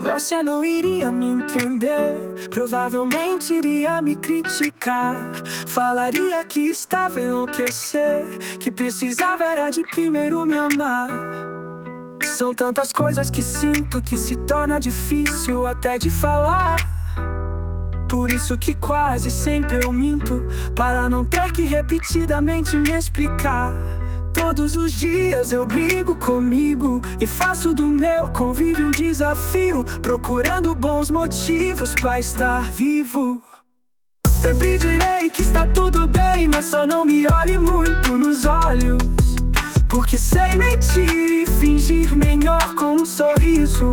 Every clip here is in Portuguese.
Você não iria me entender, provavelmente iria me criticar. Falaria que estava a enlouquecer, que precisava era de primeiro me amar. São tantas coisas que sinto que se torna difícil até de falar. Por isso que quase sempre eu minto, para não ter que repetidamente me explicar. Todos os dias eu brigo comigo e faço do meu convívio um desafio, procurando bons motivos pra estar vivo. Sempre direi que está tudo bem, mas só não me olhe muito nos olhos, porque sei mentir e fingir melhor com um sorriso.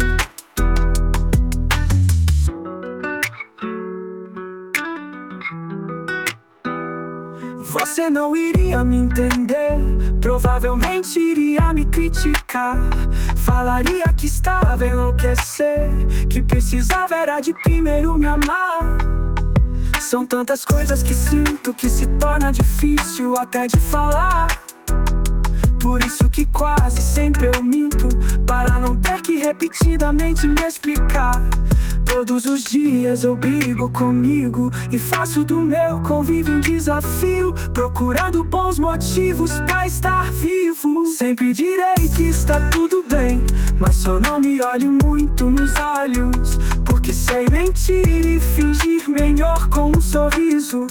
Você não iria me entender, provavelmente iria me criticar. Falaria que estava a enlouquecer, que precisava era de primeiro me amar. São tantas coisas que sinto que se torna difícil até de falar. Por isso que quase sempre eu minto, para não ter que repetidamente me explicar. Todos os dias eu brigo comigo e faço do meu convívio um desafio, procurando bons motivos pra estar vivo. Sempre direi que está tudo bem, mas só não me olhe muito nos olhos, porque sei mentir e fingir melhor com um sorriso.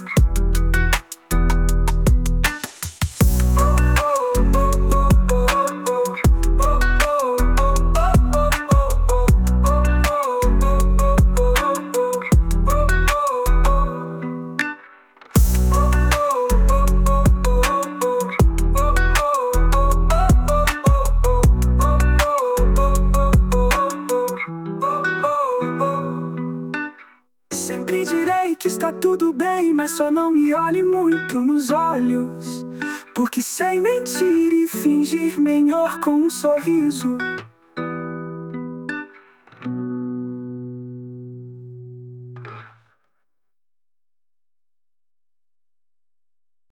Sempre direi que está tudo bem, mas só não me olhe muito nos olhos, porque sei mentir e fingir melhor com um sorriso.